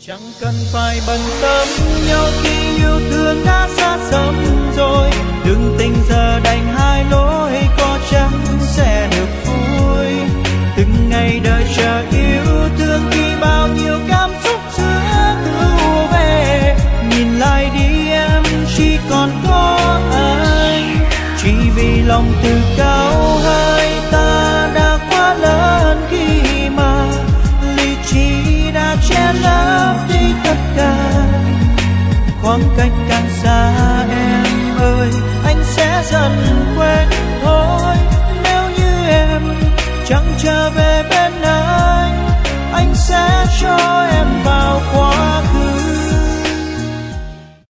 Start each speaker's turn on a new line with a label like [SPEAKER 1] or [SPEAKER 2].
[SPEAKER 1] Chẳng cần phải bận tâm nhau khi yêu thương đã xa xăm rồi. Đừng tình giờ đành hai lối, có chắc sẽ được vui. Từng ngày đợi chờ yêu thương khi bao nhiêu cảm xúc xưa ùa về. Nhìn lại đi em, chỉ còn có anh. Chỉ vì lòng từ cao hai ta đã quá lớn khi mà lý trí đã che lấp đi tất cả. Khoảng cách càng xa em ơi, anh sẽ dần quên thôi. Nếu như em chẳng trở về bên anh sẽ trôi